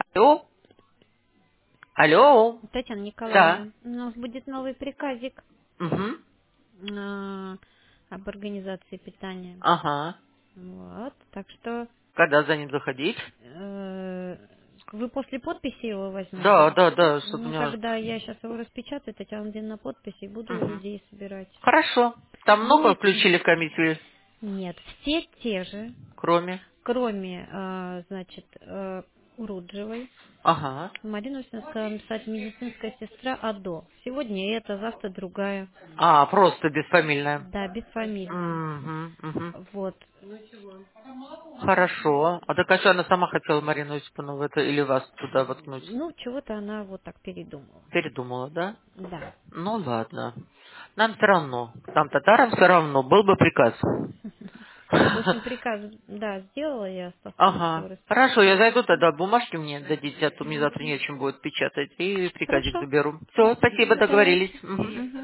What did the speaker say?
Алло? Алло? Татьяна Да. Николаевна, у нас будет новый приказик Угу. об организации питания. Ага. Вот, так что Когда за ним заходить? вы после подписи его Да, возьмете? да, да, что-то у Ну, меня... тогда я сейчас его распечатаю, Татьяна Владимировна, на подписи, и буду Угу. людей собирать. Хорошо. Там много Будет? включили в комиссию, Нет, все те же, кроме... кроме, значит, Уруджевой. Ага. Марина сказала написать медицинская сестра АДО. Сегодня это, завтра другая. А, просто бесфамильная. Да, без фамильная. Угу, угу. Вот. Хорошо. А так а что она сама хотела Марину Осиповну в это или вас туда воткнуть? Ну, чего-то она вот так передумала. Передумала, да? Да. Ну ладно. Нам все равно. Нам татарам все равно. Был бы приказ. В общем, приказ, да, сделала, я осталось его Ага. Хорошо, я распечатать. зайду тогда, бумажки мне дадите, а то мне завтра нечем будет печатать, и приказик Хорошо. заберу. Все, спасибо, договорились. Давайте. Мгм.